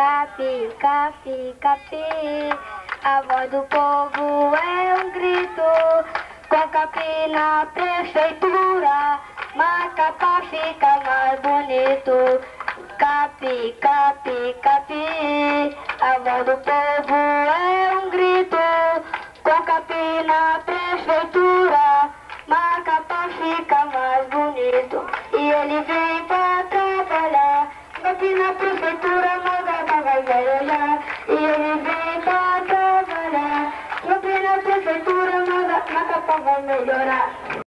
Capi, capi, capi, a voz do povo é um grito. Com Capi na prefeitura, Macapá fica mais bonito. Capi, capi, capi, a voz do povo é um grito. Com Capi na prefeitura, Macapá fica mais bonito. E ele vem pra trabalhar, Capi na prefeitura, Macapá vai melhorar. E ele vem pra trabalhar, Capi na prefeitura, Macapá vai melhorar.